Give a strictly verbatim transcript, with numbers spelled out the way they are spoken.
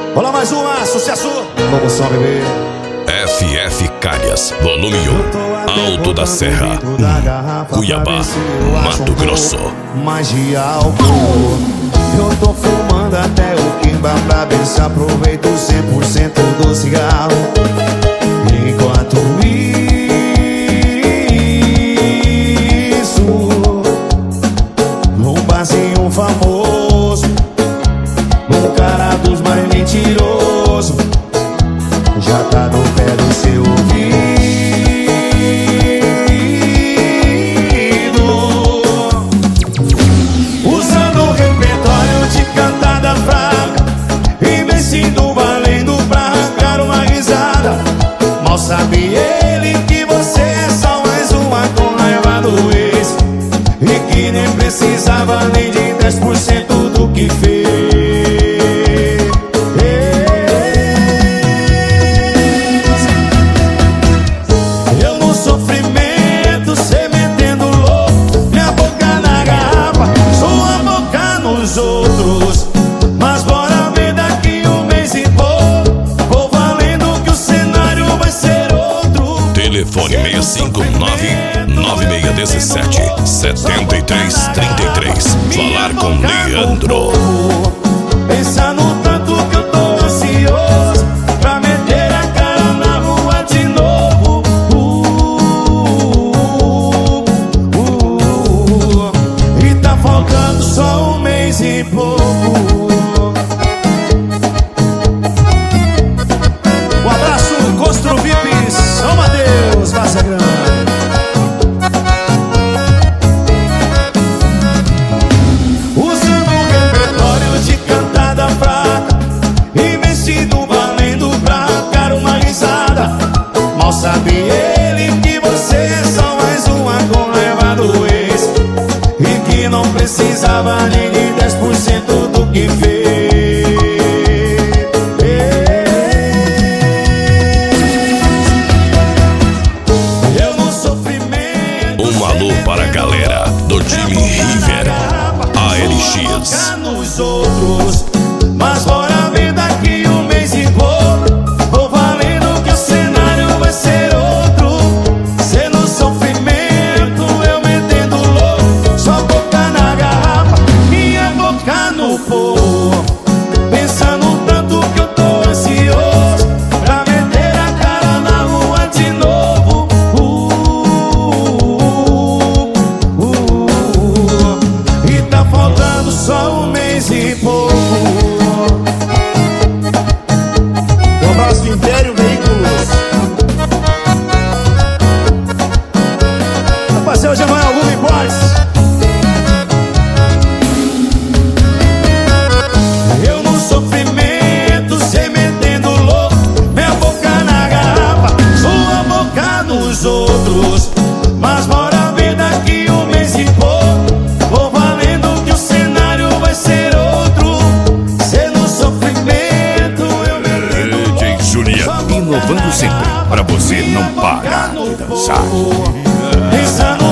Olá, mais uma, sucesso. Vamos só, bebê. F F Calhas, volume um, Alto da Serra, Cuiabá, Mato Grosso. Mais de álcool. Eu tô fumando até o quimba pra ver se aproveito cem por cento do cigarro. Enquanto isso, num barzinho famoso, um cara dos mais mentirosos já tá no pé do seu ouvido, usando o repertório de cantada fraca, investindo valendo pra arrancar uma risada. Mal sabe ele que você é só mais uma com raiva do ex, e que nem precisava nem de dez por cento do que fez. Outros, mas bora ver daqui um mês e pouco, vou valendo que o cenário vai ser outro. Telefone seis cinco nove, nove seis um sete, sete três três três. Falar com Leandro. Pensa no tanto que eu tô ansioso pra meter a cara na rua de novo. uh, uh, uh, uh. E tá faltando só um mês e pouco. Um abraço, Constru V I P, São Mateus, Vaza Grande. Usando o repertório de cantada fraca, investindo valendo pra arrancar uma risada. Mal sabe ele que você é só mais uma com raiva do ex, e que não precisava nem de dez por cento do que fez. Eu no sofrimento. Um alô para a galera do time River A L X. Nos outros, mas bora ver daqui um mês e pouco, vou valendo que o cenário vai ser outro. Cê no sofrimento, eu metendo louco, só boca na garrafa, minha boca no povo. Pensando tanto que eu tô ansioso pra meter a cara na rua de novo. uh, uh, uh, uh. E tá faltando só um mês e pouco. Um abraço do Império Veículos. Rapaziada, hoje amanhã algum importes. Eu no sofrimento, cê metendo louco, minha boca na garrafa, sua boca nos outros. Mas bora ver daqui um mês e pouco, vou valendo que o cenário vai ser outro. Cê no sofrimento, eu metendo D J Juliano, inovando sempre pra você não parar de dançar. pensando